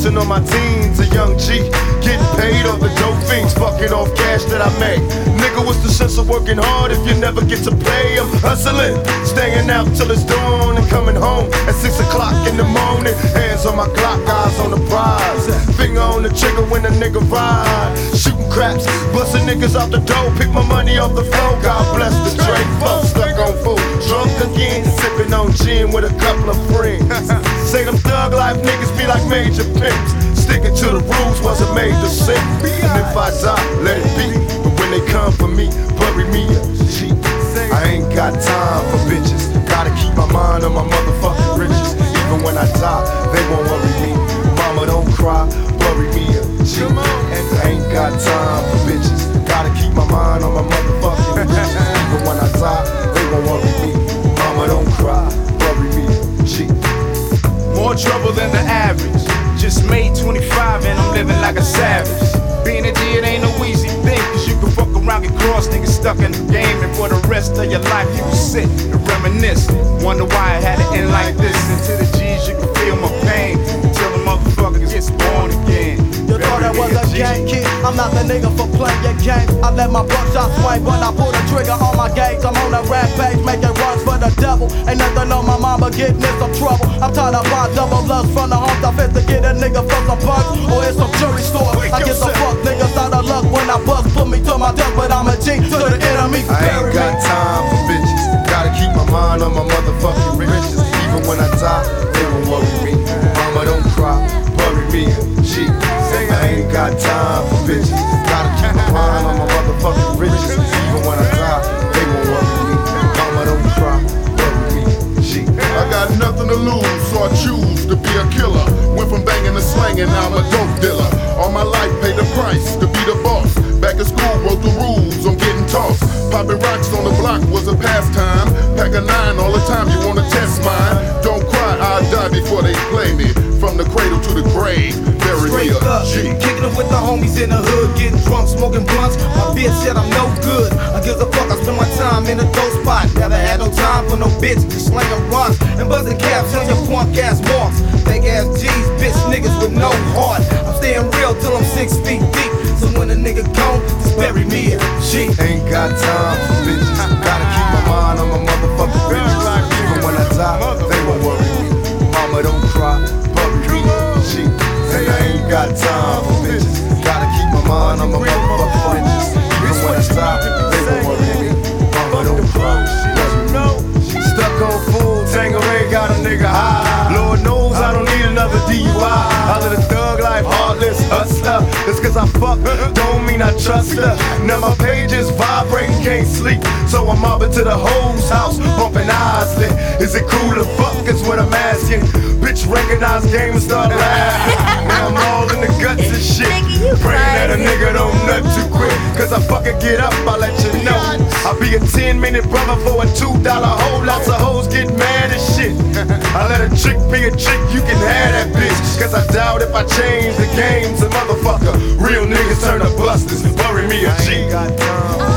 flexing on my teens, a young G. Getting paid off the dope fiends, fucking off cash that I make. Nigga, what's the sense of working hard if you never get to play? I'm hustling, staying out till it's dawn and coming home at 6 o'clock in the morning. Hands on my clock, eyes on the prize. Finger on the trigger when a nigga ride. Shooting craps, busting niggas out the door. Pick my money off the floor, God bless the Drake folks. Stuck on food, drunk again, sipping on gin with a couple of friends. Say them thug life niggas be like major pimps. Sticking to the rules wasn't made to sin. And if I die, let it be. But when they come for me, bury me a G. I ain't got time for bitches. Gotta keep my mind on my motherfucking riches. Even when I die, they won't worry me. Mama, don't cry, bury me a G. I ain't got time for bitches. Gotta keep my mind on my motherfucking riches. Even when I die, they won't worry me. Mama, don't cry, bury me a G. More trouble than the average. Just made 25 and I'm living like a savage. Being a G, it ain't no easy thing, cause you can fuck around, get crossed, niggas stuck in the game. And for the rest of your life, you will sit and reminisce. Wonder why it had to end like this. And to the G's, you can feel my pain until the motherfucker gets born again. You thought I was a gang kid, I'm not the nigga for playing your game. I let my buckshot swing when I pull the trigger on my gauge. I'm on a rampage, making runs for the devil. Ain't nothing on my mama getting in some trouble. I'm tired of buying double lust from the homes I fit to get a nigga for some bucks or in some jewelry store. I get some fuck niggas out of luck when I bust. Put me to my death, but I'm a G to the enemy. I ain't got time for bitches. Gotta keep my mind on my motherfucking riches. Even when I die, they won't worry me. Mama, don't cry, bury me a G. I ain't got time for bitches. Gotta keep my mind on my motherfucking riches. Even when I die, they won't worry me. Mama, don't cry, bury me a G. I got nothing to lose, so I choose to be a killer. Went from banging to slanging, now I'm a dope dealer. All my life paid the price to be the boss. Back in school, wrote the rules on getting tossed. Popping rocks on the block was a pastime. Pack a 9 all the time, you wanna test mine? Don't cry, I'll die before they play me. From the cradle to the grave, bury me a G. Kicking it with the homies in the hood, getting drunk, smoking blunts. My bitch said I'm no good. I give a fuck, I spend my time in a dope spot. Never had no time for no bitch, just slinging runs and buzzing caps on your punk ass marks. Fake ass G's, bitch niggas with no heart. I'm staying real till I'm 6 feet deep. So when a nigga gone, just bury me a G. Ain't got time for bitches. Gotta keep my mind on my motherfucking riches. Even when I die, they won't worry me. Mama, don't cry, bury me a G. Hey, I ain't got time for bitches. Gotta keep my mind on my motherfucking riches. Even when I die, they won't worry me. Mama, don't cry, bury me a G. Stuck on food, Tangeray got a nigga high. Lord knows I don't need another DUI. I live a thug life, heartless hustler. Just cause I fuck, don't mean I trust her. Now my page is vibrating, can't sleep. So I'm mobbing to the hoes house, bumping eyes lit. Is it cool to fuck is what I'm asking. Bitch recognize game and start laughing. Now I'm all in the guts and shit. Praying that a nigga don't nut too quick. Cause I fucking get up, I'll let you know. I'll be a 10-minute brother for a $2 hole. Lots of hoes get mad as shit. I let a chick be a chick, you can have that bitch. Cause I doubt if I change the game to motherfucker. Real niggas turn to busters, bury me a G.